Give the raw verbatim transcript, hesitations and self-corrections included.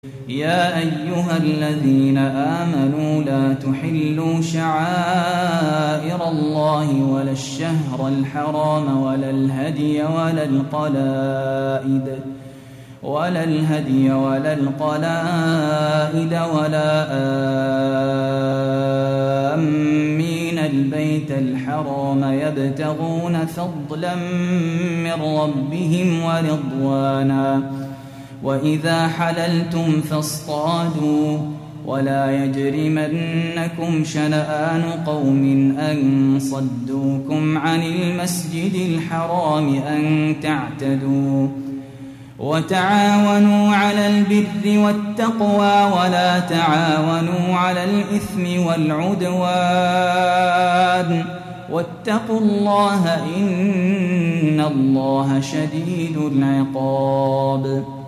يا أيها الذين آمنوا لا تحلوا شعائر الله ولا الشهر الحرام ولا الهدي ولا القلائد ولا الهدي ولا القلائد ولا آمين البيت الحرام يبتغون فضلا من ربهم ورضوانا وإذا حللتم فاصطادوا ولا يجرمنكم شنآن قوم أن صدوكم عن المسجد الحرام أن تعتدوا وتعاونوا على البر والتقوى ولا تعاونوا على الإثم والعدوان واتقوا الله إن الله شديد العقاب.